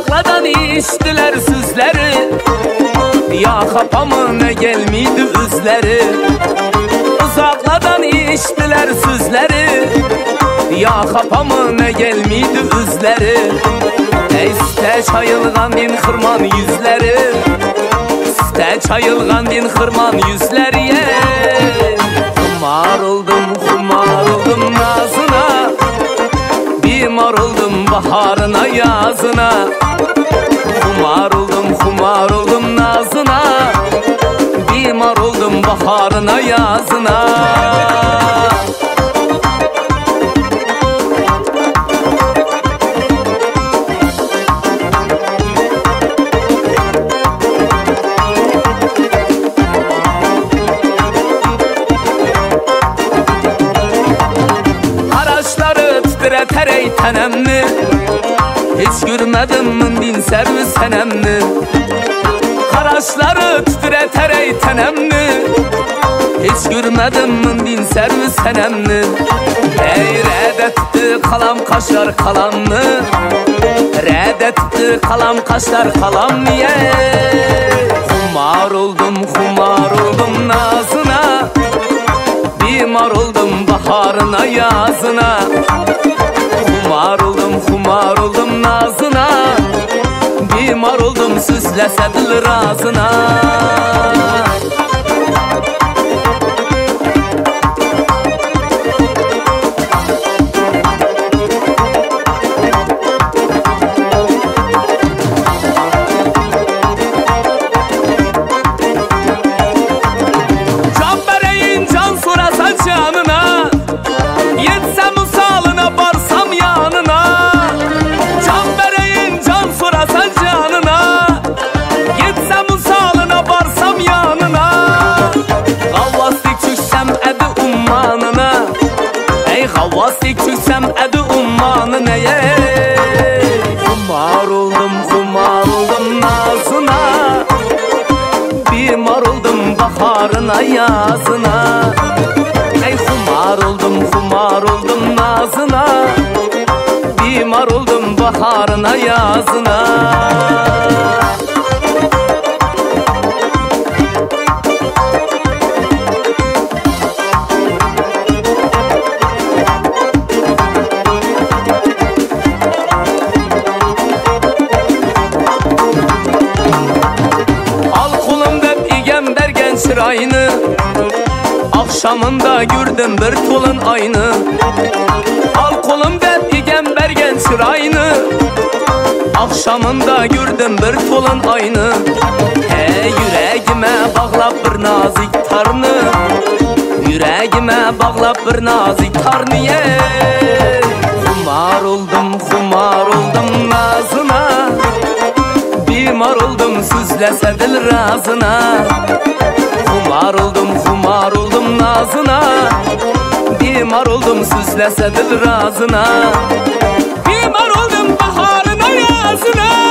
Uzaqlardan işdiler sözləri, ya xapamına gelmiydi üzləri. Uzaqlardan işdiler sözləri, ya xapamına gelmiydi üzləri. İstə çayılğan din xırman yüzləri, istə çayılğan din xırman yüzləri. Xumar oldum nazına, bimar oldum baharına yazına. Xumar oldum nazına, bimar oldum baharına yazına. Terey tənemmi, hiç görmedim min servis sənemmi. Qaraşları tütürə terey tənemmi, hiç görmedim min servis sənemmi. Rədə tutdu qalam qaşlar qalamını, rədə tutdu qalam qaşlar qalamını. Xumar oldum nazına, bimar oldum baharına yazına. Xumar oldum nazına, bimar oldum süzləsə dil razına. Can vereyim can sorasa canına, yetsem usalına barsam yanına. Can vereyim can sorasa canına, yetsem usalına barsam yanına. Gavvastik çüksem ədi ummanına, ey gavvastik çüksem ədi ummanına. Xumar oldum nazına, bimar oldum baharına yazına. Ey xumar oldum nazına, bimar oldum baharına yazına. Al kolumda igem bergen çırayını, akşamında gördüm bir tolun ayını. Al kolumda igem bergen çırayını, akşamında gördüm bir tolun ayını. Yüreğime bağlap bir nazik tarını, yüreğime bağlap bir nazik tarını. Xumar oldum nazına, bimar oldum süzləsə dil razına. Xumar oldum nazına, bimar oldum süzləsə dil razına. Bimar oldum baharına yazına.